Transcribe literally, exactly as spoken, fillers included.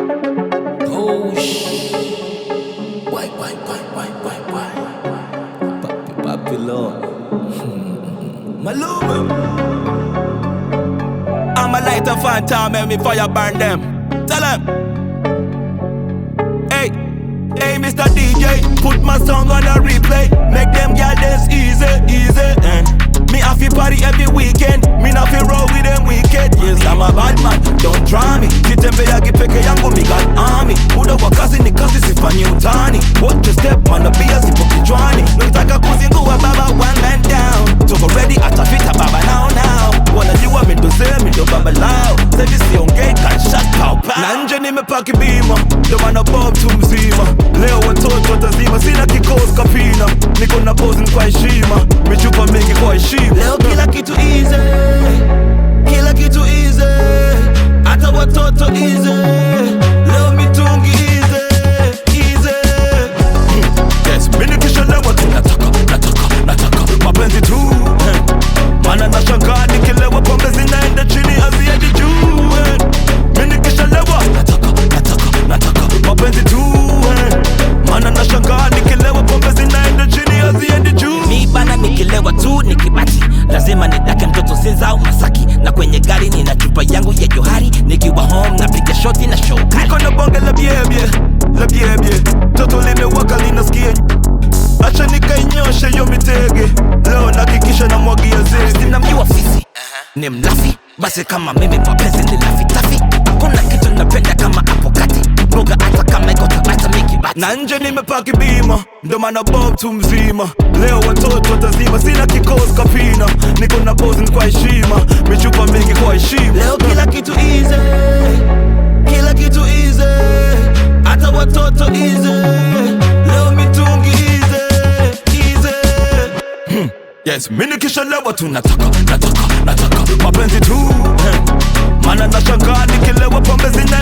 Oh shh. Why, why, why, why, why, why? Papi, papi, Lord. Maluma. I'm a lighter phantom, make me fire burn them. Tell them. Hey, hey, Mister D J, put my song on a replay. Make them girls dance easy, easy. And me have to party every weekend. Me not fi roll with them wicked. Yes, I'm a bad man, don't try me. Kitembe yagi peke yangu mi got army. Muda wakazi ni kazi sifanyi utani. Watch your step man, pia sipo kichwani. Nitaka kuzingua baba one man down. Tuko ready atafita baba now now. Wanajua mi ndo sema mi ndo baba lao. Sevi siongei kan shut pow pow. Na nje nimepaki bima, ndo maana bob tu mzima. Leo watoto watazima, sina kikosi kapina. Niko na pose kwa heshima, michupa mingi kwa heshima. Leo kila kitu easy, kila kitu easy. Hata watoto easy. Leo mitungi easy, easy. Yes, mimi nikishalewa tu nataka, nataka, nataka mapenzi tu. Mana nashangaa nikilewa pombe zinaenda chini haziendi juu. Mimi nikishalewa nataka, nataka, nataka mapenzi tu. Mana nashangaa nikilewa pombe zinaenda chini haziendi juu. Mi bana nikilewa tu nikibati, lazima nidake mtoto Sinza au Masaki. Na kwenye gari nina chupa yangu ya Johari. Nikiwa home napiga shoti na show kali. Niko na bonge la biebie, la biebie. Toto limewaka linasikia. Acha nikainyoshe yo mitege. Leo nakikisha na mwagia zege. Sinamjua fisi, ni mlafi. Basi kama mimi mapenzi ni lafi tafi. Hakuna kitu napenda kama hapo kati. Mboga hata kama iko tabata miki bati. Na nje nimepaki bima, ndo maana bob tu mzima. Leo watoto watazima, sina kikosi kapina. Niko na pose kwa heshima, michupa mingi kwa heshima. Leo kila kitu easy, kila kitu easy. Hata watoto easy. Leo mitungi easy, easy. Hmm. Yes, mimi nikishalewa tu nataka, nataka, nataka mapenzi tu. Mana nashangaa nikilewa pombe zina